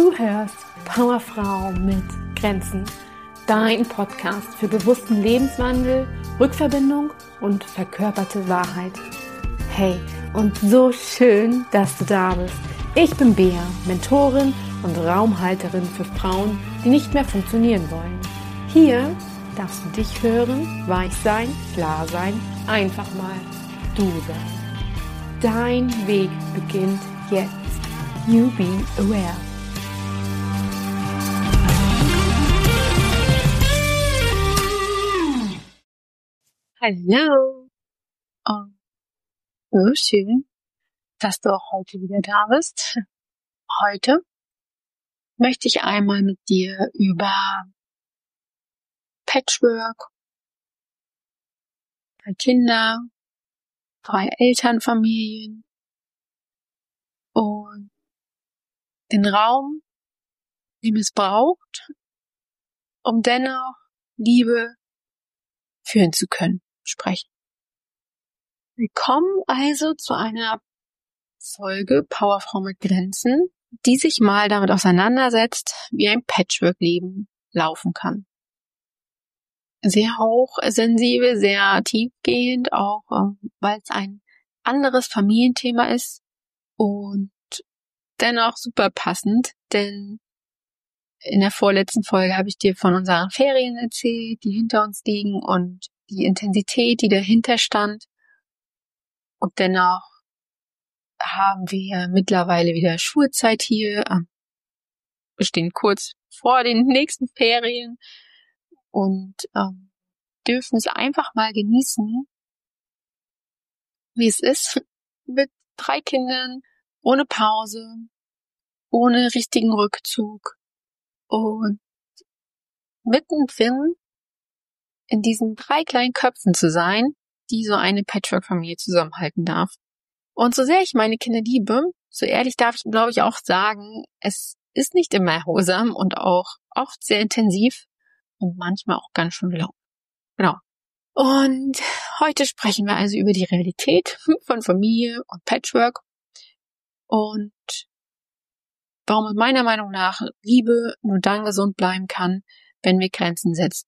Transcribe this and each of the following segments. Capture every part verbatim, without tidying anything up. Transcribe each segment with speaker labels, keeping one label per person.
Speaker 1: Du hörst Powerfrau mit Grenzen, dein Podcast für bewussten Lebenswandel, Rückverbindung und verkörperte Wahrheit. Hey, und so schön, dass du da bist. Ich bin Bea, Mentorin und Raumhalterin für Frauen, die nicht mehr funktionieren wollen. Hier darfst du dich hören, weich sein, klar sein, einfach mal du sein. Dein Weg beginnt jetzt. You be aware.
Speaker 2: Hallo. Oh, so schön, dass du auch heute wieder da bist. Heute möchte ich einmal mit dir über Patchwork, drei Kinder, drei Elternfamilien und den Raum, den es braucht, um dennoch Liebe führen zu können, sprechen. Willkommen also zu einer Folge Powerfrau mit Grenzen, die sich mal damit auseinandersetzt, wie ein Patchwork-Leben laufen kann. Sehr hochsensibel, sehr tiefgehend, auch ähm, weil es ein anderes Familienthema ist und dennoch super passend, denn in der vorletzten Folge habe ich dir von unseren Ferien erzählt, die hinter uns liegen und die Intensität, die dahinter stand. Und dennoch haben wir mittlerweile wieder Schulzeit hier. Wir stehen kurz vor den nächsten Ferien und ähm, dürfen es einfach mal genießen, wie es ist, mit drei Kindern, ohne Pause, ohne richtigen Rückzug und mittendrin in diesen drei kleinen Köpfen zu sein, die so eine Patchwork-Familie zusammenhalten darf. Und so sehr ich meine Kinder liebe, so ehrlich darf ich, glaube ich, auch sagen, es ist nicht immer erholsam und auch oft sehr intensiv und manchmal auch ganz schön laut. Genau. Und heute sprechen wir also über die Realität von Familie und Patchwork und warum meiner Meinung nach Liebe nur dann gesund bleiben kann, wenn wir Grenzen setzen.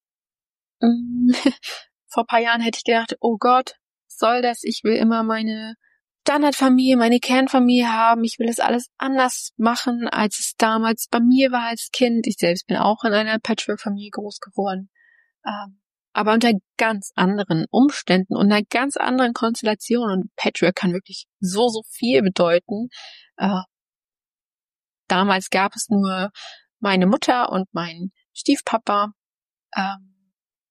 Speaker 2: Vor ein paar Jahren hätte ich gedacht, oh Gott, was soll das? Ich will immer meine Standardfamilie, meine Kernfamilie haben. Ich will das alles anders machen, als es damals bei mir war als Kind. Ich selbst bin auch in einer Patchwork-Familie groß geworden. Ähm, aber unter ganz anderen Umständen und einer ganz anderen Konstellation. Und Patchwork kann wirklich so, so viel bedeuten. Äh, damals gab es nur meine Mutter und mein Stiefpapa, ähm,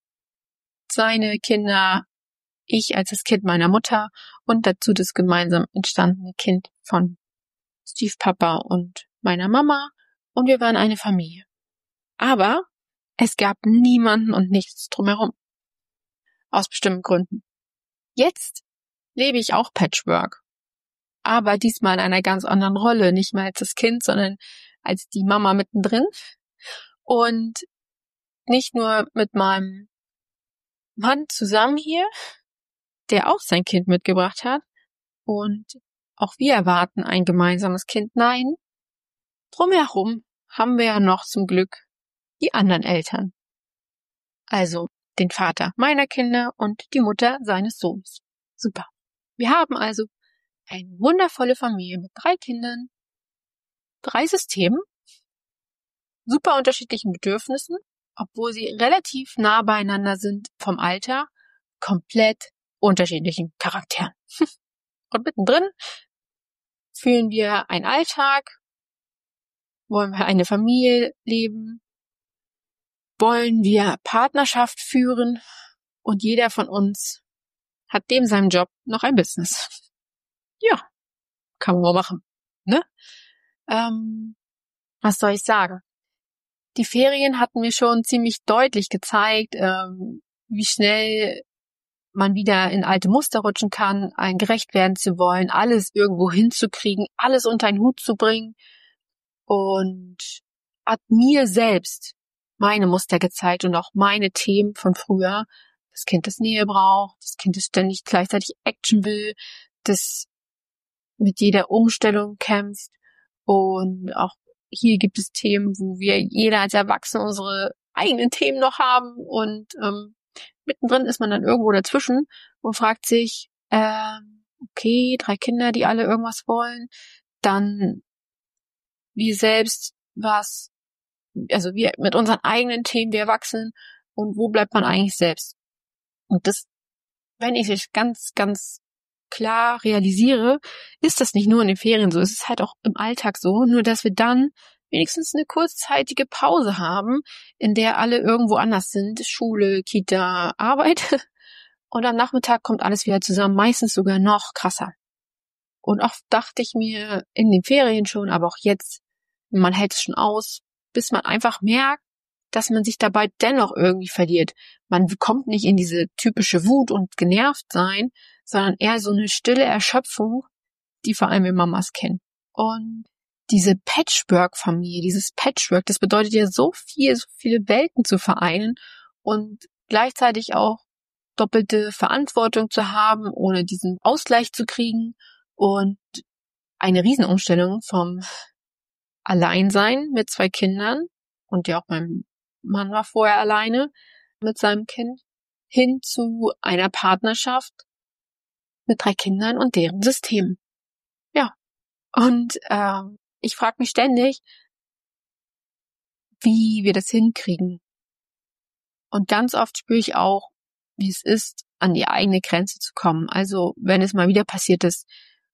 Speaker 2: seine Kinder, ich als das Kind meiner Mutter und dazu das gemeinsam entstandene Kind von Stiefpapa und meiner Mama. Und wir waren eine Familie. Aber es gab niemanden und nichts drumherum. Aus bestimmten Gründen. Jetzt lebe ich auch Patchwork. Aber diesmal in einer ganz anderen Rolle. Nicht mehr als das Kind, sondern als die Mama mittendrin. Und nicht nur mit meinem Mann zusammen hier, der auch sein Kind mitgebracht hat. Und auch wir erwarten ein gemeinsames Kind. Nein, drumherum haben wir ja noch zum Glück die anderen Eltern. Also den Vater meiner Kinder und die Mutter seines Sohnes. Super. Wir haben also eine wundervolle Familie mit drei Kindern, drei Systemen, super unterschiedlichen Bedürfnissen, obwohl sie relativ nah beieinander sind vom Alter, komplett unterschiedlichen Charakteren. Und mittendrin führen wir einen Alltag, wollen wir eine Familie leben, wollen wir Partnerschaft führen und jeder von uns hat neben seinem Job noch ein Business. Ja, kann man mal machen, ne? Ähm, was soll ich sagen? Die Ferien hatten mir schon ziemlich deutlich gezeigt, ähm, wie schnell man wieder in alte Muster rutschen kann, allen gerecht werden zu wollen, alles irgendwo hinzukriegen, alles unter einen Hut zu bringen und hat mir selbst meine Muster gezeigt und auch meine Themen von früher. Das Kind, das Nähe braucht, das Kind, das ständig gleichzeitig Action will, das mit jeder Umstellung kämpft und auch hier gibt es Themen, wo wir jeder als Erwachsene unsere eigenen Themen noch haben und ähm, mittendrin ist man dann irgendwo dazwischen und fragt sich, äh, okay, drei Kinder, die alle irgendwas wollen, dann wir selbst was, also wir mit unseren eigenen Themen, wir Erwachsenen, und wo bleibt man eigentlich selbst? Und das, wenn ich es ganz, ganz klar realisiere, ist das nicht nur in den Ferien so, es ist halt auch im Alltag so, nur dass wir dann wenigstens eine kurzzeitige Pause haben, in der alle irgendwo anders sind, Schule, Kita, Arbeit, und am Nachmittag kommt alles wieder zusammen, meistens sogar noch krasser. Und oft dachte ich mir in den Ferien schon, aber auch jetzt, man hält es schon aus, bis man einfach merkt, dass man sich dabei dennoch irgendwie verliert. Man kommt nicht in diese typische Wut und genervt sein, sondern eher so eine stille Erschöpfung, die vor allem wir Mamas kennen. Und diese Patchwork-Familie, dieses Patchwork, das bedeutet ja so viel, so viele Welten zu vereinen und gleichzeitig auch doppelte Verantwortung zu haben, ohne diesen Ausgleich zu kriegen, und eine Riesenumstellung vom Alleinsein mit zwei Kindern, und ja auch mein Mann war vorher alleine mit seinem Kind, hin zu einer Partnerschaft mit drei Kindern und deren System. Ja, und ähm, ich frage mich ständig, wie wir das hinkriegen. Und ganz oft spüre ich auch, wie es ist, an die eigene Grenze zu kommen. Also wenn es mal wieder passiert ist,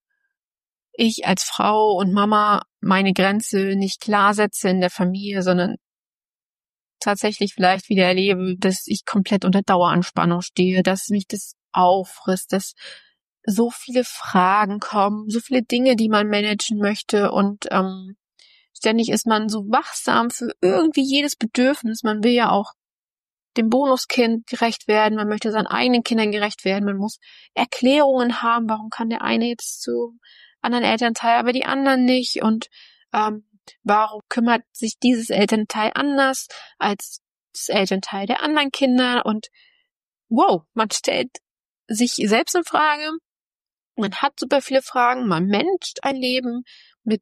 Speaker 2: ich als Frau und Mama meine Grenze nicht klar setze in der Familie, sondern tatsächlich vielleicht wieder erlebe, dass ich komplett unter Daueranspannung stehe, dass mich das auffrisst, dass so viele Fragen kommen, so viele Dinge, die man managen möchte, und ähm, ständig ist man so wachsam für irgendwie jedes Bedürfnis. Man will ja auch dem Bonuskind gerecht werden, man möchte seinen eigenen Kindern gerecht werden, man muss Erklärungen haben, warum kann der eine jetzt zu anderen Elternteil, aber die anderen nicht, und ähm, warum kümmert sich dieses Elternteil anders als das Elternteil der anderen Kinder, und wow, man stellt sich selbst in Frage, man hat super viele Fragen, man managt ein Leben mit,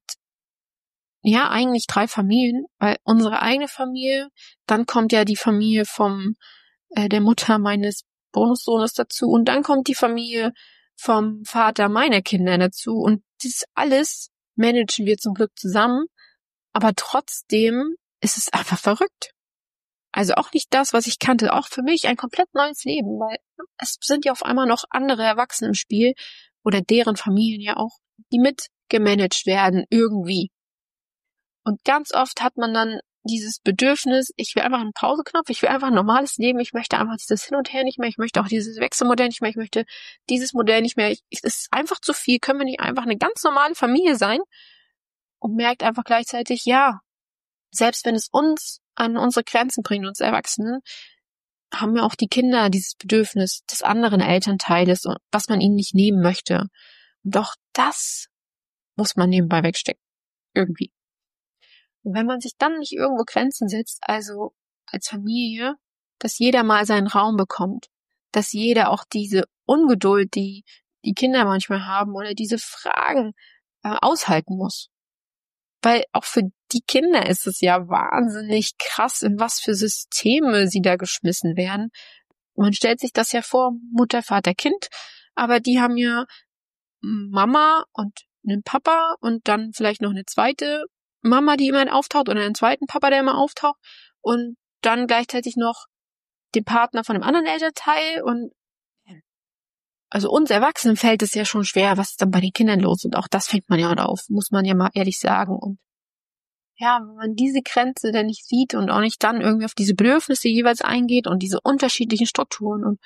Speaker 2: ja, eigentlich drei Familien, weil unsere eigene Familie, dann kommt ja die Familie vom äh, der Mutter meines Bonussohnes dazu, und dann kommt die Familie vom Vater meiner Kinder dazu, und das alles managen wir zum Glück zusammen, aber trotzdem ist es einfach verrückt. Also auch nicht das, was ich kannte, auch für mich ein komplett neues Leben, weil es sind ja auf einmal noch andere Erwachsene im Spiel oder deren Familien ja auch, die mit gemanagt werden irgendwie. Und ganz oft hat man dann dieses Bedürfnis, ich will einfach einen Pauseknopf, ich will einfach ein normales Leben, ich möchte einfach dieses Hin und Her nicht mehr, ich möchte auch dieses Wechselmodell nicht mehr, ich möchte dieses Modell nicht mehr, ich, es ist einfach zu viel, können wir nicht einfach eine ganz normale Familie sein? Und merkt einfach gleichzeitig, ja, selbst wenn es uns an unsere Grenzen bringt, uns Erwachsenen, haben ja auch die Kinder dieses Bedürfnis des anderen Elternteiles, was man ihnen nicht nehmen möchte. Und doch das muss man nebenbei wegstecken. Irgendwie. Und wenn man sich dann nicht irgendwo Grenzen setzt, also als Familie, dass jeder mal seinen Raum bekommt, dass jeder auch diese Ungeduld, die die Kinder manchmal haben, oder diese Fragen äh, aushalten muss. Weil auch für die Kinder ist es ja wahnsinnig krass, in was für Systeme sie da geschmissen werden. Man stellt sich das ja vor, Mutter, Vater, Kind, aber die haben ja Mama und einen Papa und dann vielleicht noch eine zweite Mama, die immer auftaucht, oder einen zweiten Papa, der immer auftaucht, und dann gleichzeitig noch den Partner von einem anderen Elternteil. Und also uns Erwachsenen fällt es ja schon schwer, was ist dann bei den Kindern los, und auch das fängt man ja auf, muss man ja mal ehrlich sagen. Und ja, wenn man diese Grenze dann nicht sieht und auch nicht dann irgendwie auf diese Bedürfnisse jeweils eingeht und diese unterschiedlichen Strukturen und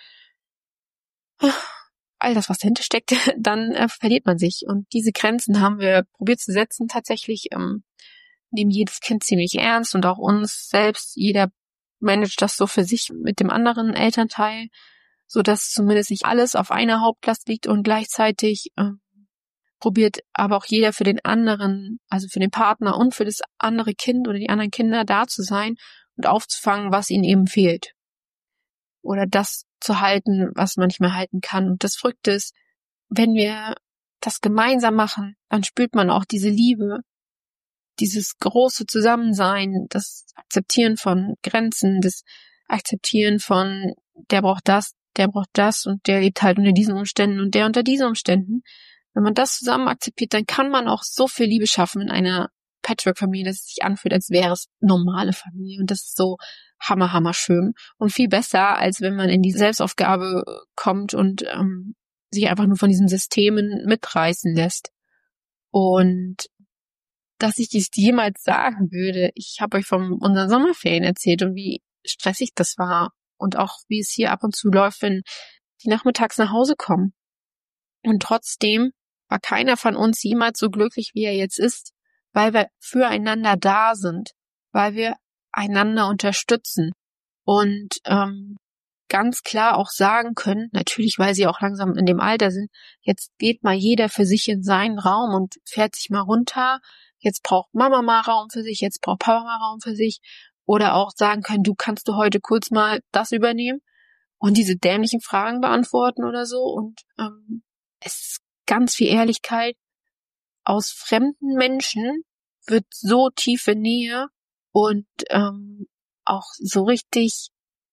Speaker 2: all das, was dahinter steckt, dann äh, verliert man sich. Und diese Grenzen haben wir probiert zu setzen. Tatsächlich ähm, nehmen jedes Kind ziemlich ernst und auch uns selbst. Jeder managt das so für sich mit dem anderen Elternteil, so dass zumindest nicht alles auf einer Hauptlast liegt, und gleichzeitig äh, probiert aber auch jeder für den anderen, also für den Partner und für das andere Kind oder die anderen Kinder da zu sein und aufzufangen, was ihnen eben fehlt. Oder das zu halten, was man nicht mehr halten kann. Und das Verrückte ist, wenn wir das gemeinsam machen, dann spürt man auch diese Liebe, dieses große Zusammensein, das Akzeptieren von Grenzen, das Akzeptieren von, der braucht das, der braucht das und der lebt halt unter diesen Umständen und der unter diesen Umständen. Wenn man das zusammen akzeptiert, dann kann man auch so viel Liebe schaffen in einer Patchwork-Familie, dass es sich anfühlt, als wäre es normale Familie. Und das ist so hammer, hammer schön und viel besser, als wenn man in die Selbstaufgabe kommt und ähm, sich einfach nur von diesen Systemen mitreißen lässt. Und dass ich dies jemals sagen würde, ich habe euch von unseren Sommerferien erzählt und wie stressig das war und auch wie es hier ab und zu läuft, wenn die nachmittags nach Hause kommen. Und trotzdem war keiner von uns jemals so glücklich, wie er jetzt ist, weil wir füreinander da sind, weil wir einander unterstützen und ähm, ganz klar auch sagen können, natürlich, weil sie auch langsam in dem Alter sind, jetzt geht mal jeder für sich in seinen Raum und fährt sich mal runter, jetzt braucht Mama mal Raum für sich, jetzt braucht Papa mal Raum für sich, oder auch sagen können, du kannst du heute kurz mal das übernehmen und diese dämlichen Fragen beantworten oder so. Und ähm, es ist ganz viel Ehrlichkeit. Aus fremden Menschen wird so tiefe Nähe und ähm, auch so richtig,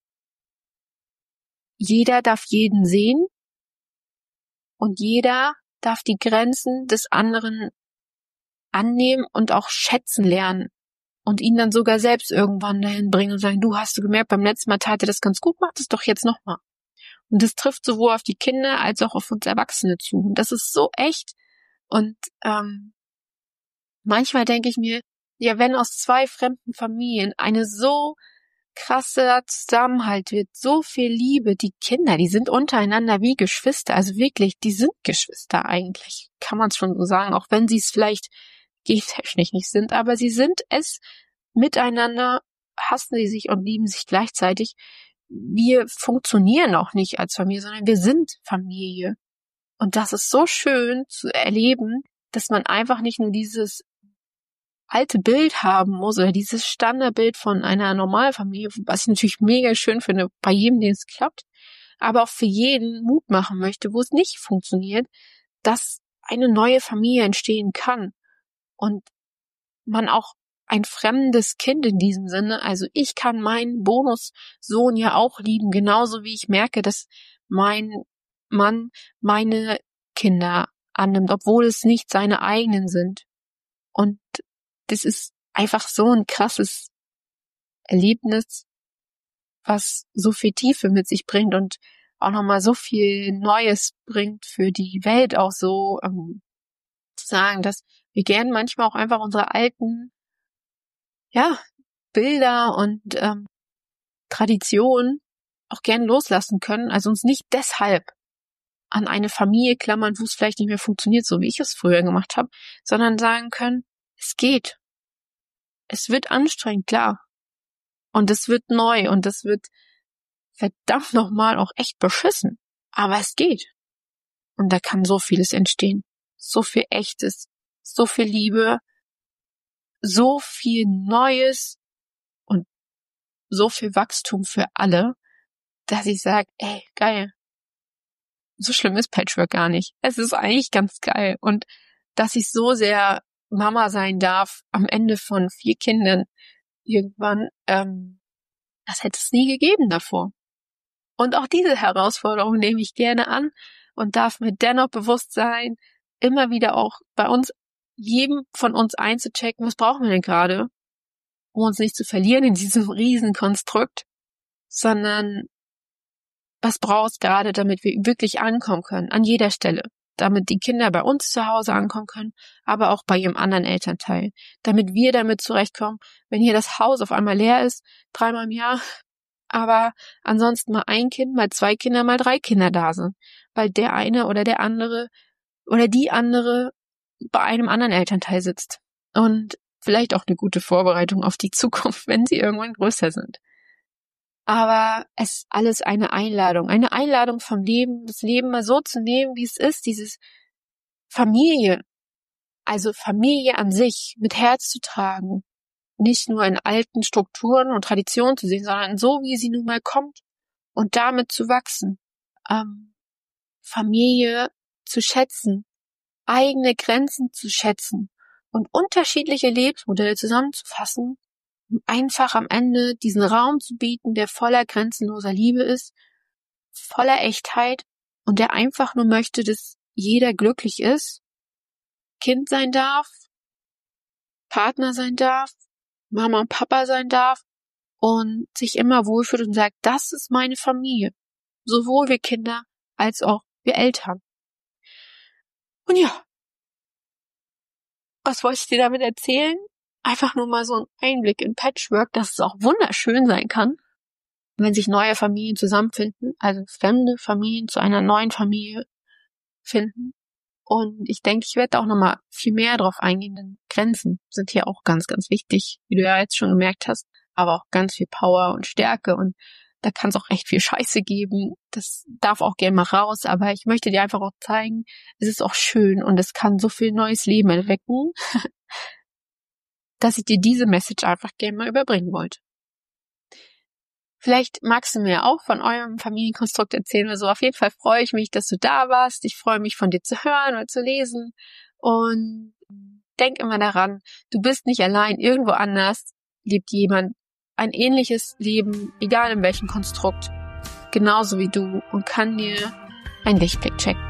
Speaker 2: jeder darf jeden sehen und jeder darf die Grenzen des anderen annehmen und auch schätzen lernen und ihn dann sogar selbst irgendwann dahin bringen und sagen, du hast du gemerkt, beim letzten Mal tat er das ganz gut, mach das doch jetzt nochmal. Und das trifft sowohl auf die Kinder als auch auf uns Erwachsene zu. Und das ist so echt. Und ähm, manchmal denke ich mir, ja, wenn aus zwei fremden Familien eine so krasser Zusammenhalt wird, so viel Liebe, die Kinder, die sind untereinander wie Geschwister, also wirklich, die sind Geschwister eigentlich, kann man es schon so sagen, auch wenn sie es vielleicht gentechnisch nicht sind, aber sie sind es miteinander, hassen sie sich und lieben sich gleichzeitig. Wir funktionieren auch nicht als Familie, sondern wir sind Familie. Und das ist so schön zu erleben, dass man einfach nicht nur dieses alte Bild haben muss oder dieses Standardbild von einer Normalfamilie, was ich natürlich mega schön finde, bei jedem, den es klappt, aber auch für jeden Mut machen möchte, wo es nicht funktioniert, dass eine neue Familie entstehen kann und man auch ein fremdes Kind in diesem Sinne, also ich kann meinen Bonussohn ja auch lieben, genauso wie ich merke, dass mein Mann meine Kinder annimmt, obwohl es nicht seine eigenen sind. Und das ist einfach so ein krasses Erlebnis, was so viel Tiefe mit sich bringt und auch nochmal so viel Neues bringt für die Welt, auch so ähm, zu sagen, dass wir gern manchmal auch einfach unsere alten ja Bilder und ähm, Traditionen auch gern loslassen können, also uns nicht deshalb an eine Familie klammern, wo es vielleicht nicht mehr funktioniert, so wie ich es früher gemacht habe, sondern sagen können, es geht. Es wird anstrengend, klar. Und es wird neu und es wird verdammt nochmal auch echt beschissen. Aber es geht. Und da kann so vieles entstehen. So viel Echtes, so viel Liebe, so viel Neues und so viel Wachstum für alle, dass ich sage, ey, geil. So schlimm ist Patchwork gar nicht. Es ist eigentlich ganz geil. Und dass ich so sehr Mama sein darf am Ende von vier Kindern irgendwann, ähm, das hätte es nie gegeben davor. Und auch diese Herausforderung nehme ich gerne an und darf mir dennoch bewusst sein, immer wieder auch bei uns, jedem von uns einzuchecken, was brauchen wir denn gerade, um uns nicht zu verlieren in diesem riesen Konstrukt, sondern was brauchst gerade, damit wir wirklich ankommen können, an jeder Stelle. Damit die Kinder bei uns zu Hause ankommen können, aber auch bei ihrem anderen Elternteil. Damit wir damit zurechtkommen, wenn hier das Haus auf einmal leer ist, dreimal im Jahr, aber ansonsten mal ein Kind, mal zwei Kinder, mal drei Kinder da sind. Weil der eine oder der andere oder die andere bei einem anderen Elternteil sitzt. Und vielleicht auch eine gute Vorbereitung auf die Zukunft, wenn sie irgendwann größer sind. Aber es ist alles eine Einladung. Eine Einladung vom Leben, das Leben mal so zu nehmen, wie es ist, dieses Familie, also Familie an sich mit Herz zu tragen, nicht nur in alten Strukturen und Traditionen zu sehen, sondern so, wie sie nun mal kommt und damit zu wachsen. Ähm, Familie zu schätzen, eigene Grenzen zu schätzen und unterschiedliche Lebensmodelle zusammenzufassen, um einfach am Ende diesen Raum zu bieten, der voller grenzenloser Liebe ist, voller Echtheit und der einfach nur möchte, dass jeder glücklich ist, Kind sein darf, Partner sein darf, Mama und Papa sein darf und sich immer wohlfühlt und sagt, das ist meine Familie. Sowohl wir Kinder als auch wir Eltern. Und ja, was wollte ich dir damit erzählen? Einfach nur mal so ein Einblick in Patchwork, dass es auch wunderschön sein kann, wenn sich neue Familien zusammenfinden, also fremde Familien zu einer neuen Familie finden. Und ich denke, ich werde auch nochmal viel mehr drauf eingehen, denn Grenzen sind hier auch ganz, ganz wichtig, wie du ja jetzt schon gemerkt hast, aber auch ganz viel Power und Stärke und da kann es auch echt viel Scheiße geben. Das darf auch gerne mal raus, aber ich möchte dir einfach auch zeigen, es ist auch schön und es kann so viel neues Leben erwecken, dass ich dir diese Message einfach gerne mal überbringen wollte. Vielleicht magst du mir auch von eurem Familienkonstrukt erzählen oder so. Auf jeden Fall freue ich mich, dass du da warst. Ich freue mich, von dir zu hören oder zu lesen. Und denk immer daran, du bist nicht allein. Irgendwo anders lebt jemand ein ähnliches Leben, egal in welchem Konstrukt, genauso wie du und kann dir einen Lichtblick checken.